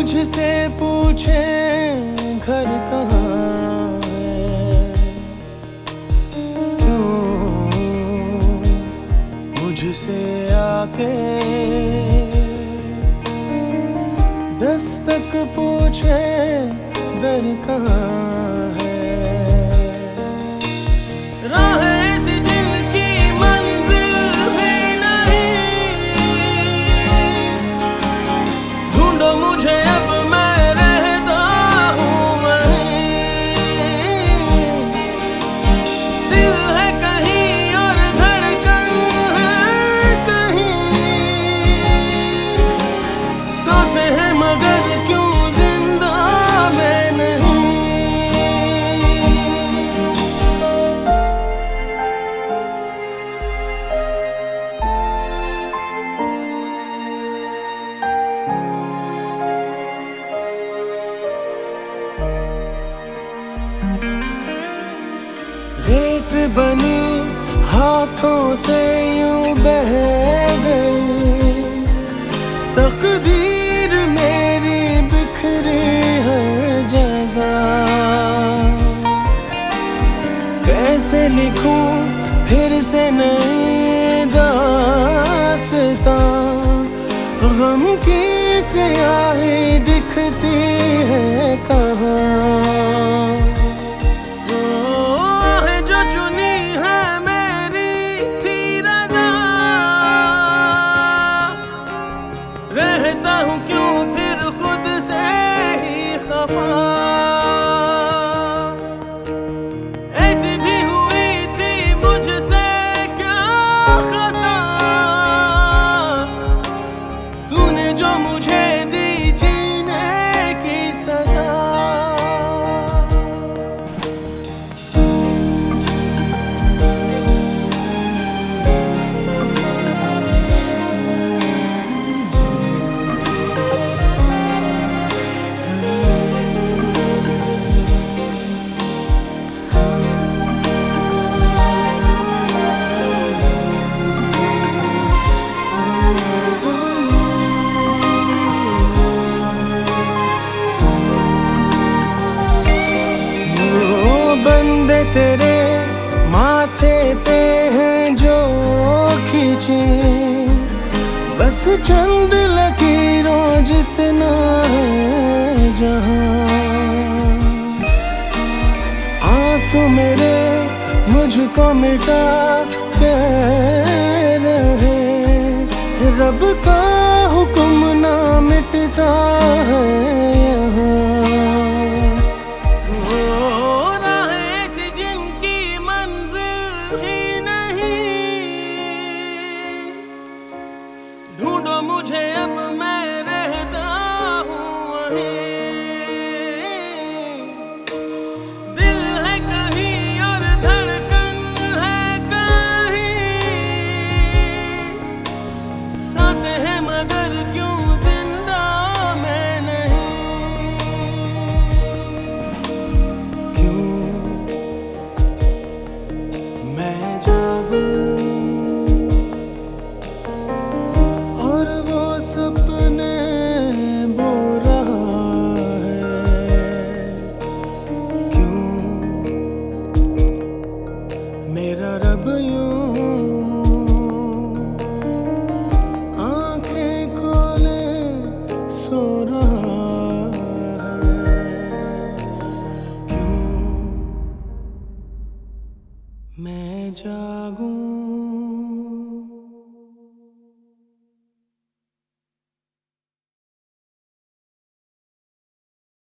मुझसे पूछे घर कहाँ है, क्यों मुझसे आके दस्तक पूछे दर कहाँ है। राह ऐसी जिनकी मंजिल भी नहीं, ढूंढो मुझे अब मैं रहता हूँ वहीं। दिल है कहीं और धड़कन है कहीं, सांसें हैं मगर क्यों जिंदा मैं नहीं। रेत बनी हाथों से यूं बह गई, तकदीर मेरी बिखरी हर जगह। कैसे लिखूं फिर से नई दास्तां, गम की स्याही दिखती है कहाँ। रहता हूँ क्यों फिर खुद से ही खफा, ऐसी भी हुई थी मुझसे क्या खता, तूने जो मुझे दी जीने की सजा। बंदे तेरे माथे पे हैं जो खींचे, बस चंद लकीरों जितना है जहां। आंसू मेरे मुझको मिटा के रहे, रब का हुक्म ना मिटता है यहाँ। ढूंढो मुझे अब मैं रहता हूँ वहीं। दिल है कहीं और धड़कन है कहीं, सांसें हैं मगर क्यों जिंदा मैं नहीं। क्यों मैं जागूं सपने बो रहा है, क्यों मेरा रब यूं आंखें खोले सो रहा है। क्यों मैं जागूं।